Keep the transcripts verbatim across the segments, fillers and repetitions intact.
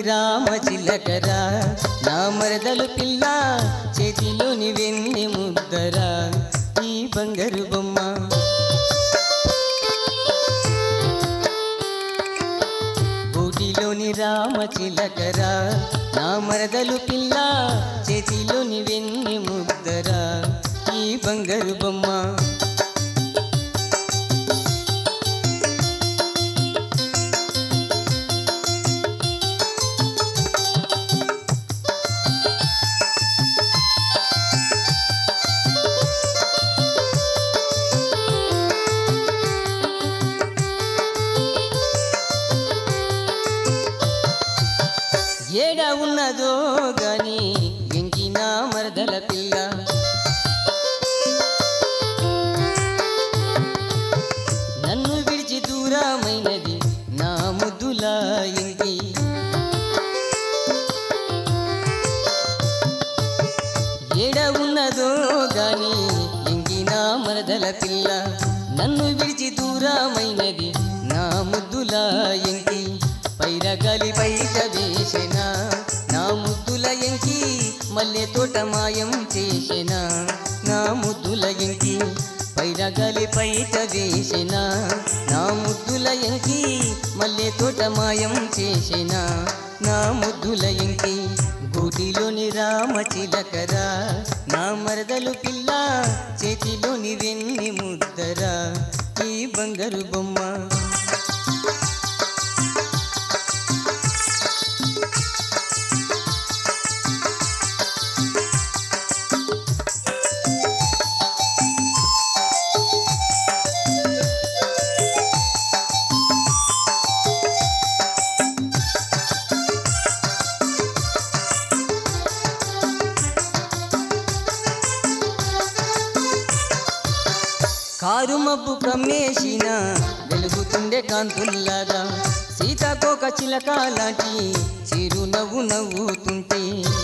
రామ చిలకరా నా మరదలు పిల్ల చేతిలోని వెన్నె ముద్దరా ఈ బంగారు బొమ్మ గూటిలోని రామ చిలకరా నా మరదలు పిల్ల చేతిలోని వెన్నె ముద్దరా ఈ బంగారు బొమ్మ ఏడా ఉన్నదో గాని వెంకి నా మరదల పిల్ల నన్ను విడిచి దూరమైనది నా ముద్దుల ఎంకి ఏడా ఉన్నదో గాని ఎంకి నా మరదల పిల్ల నన్ను విడిచి దూరమైనది నా ముద్దుల ఎంకి పైరగాలి బయట వేసిన నా ముద్దుల ఎంకి మల్లె తోట మాయం చేసిన నా ముద్దుల ఎంకి పైరగాలి బయట వేసిన నా ముద్దుల ఎంకి మల్లె తోట మాయం చేసిన నా ముద్దుల ఎంకి గూటిలోని రామ చిలకరా నా మరదలు పిల్ల చేతిలోని వెన్నె ముద్దరా ఈ బంగారు బొమ్మ కారు మబ్బు కమ్మేసిన వెలుగుతుండే కాంతుల్లాగా సీతాకోక చిలక లాంటి చిరు నవ్వు నవ్వుతుంటే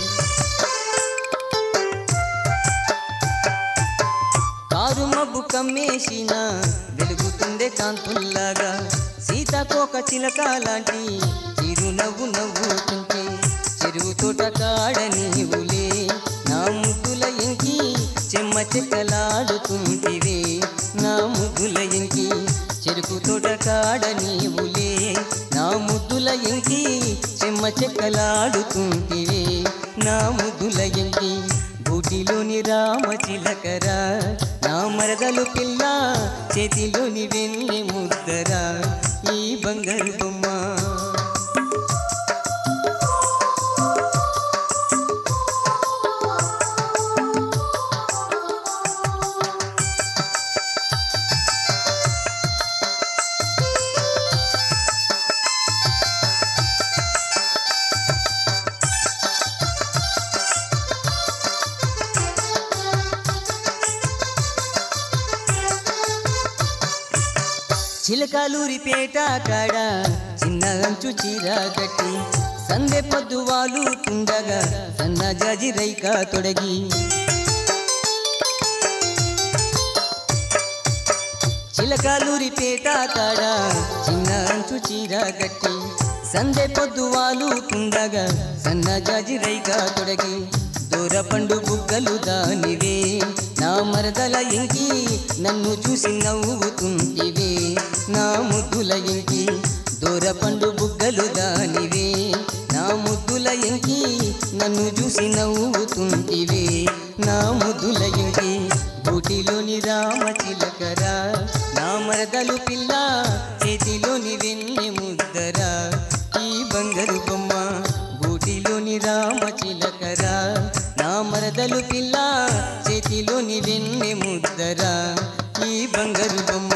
కారు మబ్బు కమ్మేసిన వెలుగుతుండే కాంతుల్లాగా సీతాకోక చిలక లాంటి చిరు నవ్వు నవ్వుతుంటే చెరువు తోట కాడ నీవులే నా ముద్దుల ఎంకి చెమ్మ చెక్కలాడుతుంటివే నా ముద్దుల ఎంకి చెరుకు తోట కాడ నీవులే నా ముద్దుల ఎంకి చెమ్మ చెక్కలాడుతుంటివే నా ముద్దుల ఎంకి గూటిలోని రామ చిలకరా నా మరదలు పిల్ల చేతిలోని వెన్నె ముద్దరా ఈ బంగారు బొమ్మ చిలకలూరిపేట కాడ చిన్న అంచు చీర కట్టి సందె పొద్దు వాళ్ళు తుండగా సన్న జాజి రైక తొడగి చిలకలూరిపేట కాడ చిన్న అంచు చీర కట్టి సందె పొద్దు వాళ్ళు తుండగా సన్న జాజి రైక తొడగి దూర పండు బుగ్గలు దానివే నా మరదల ఎంకి నన్ను చూసి నవ్వుతుంటివే నా ముద్దుల ఎంకి దూర పండు బుగ్గలు దానివే నా ముద్దుల ఎంకి నన్ను చూసి నవ్వుతుంటివే నా ముద్దుల ఎంకి గూటిలోని రామ చిలకరా నా మరదలు పిల్ల చేతిలోని వెన్నె ముద్దరా ఈ బంగారు బొమ్మ గూటిలోని రామ చిలకరా నా మరదలు పిల్ల చేతిలోని వెన్నె ముద్దరా ఈ బంగారు బొమ్మ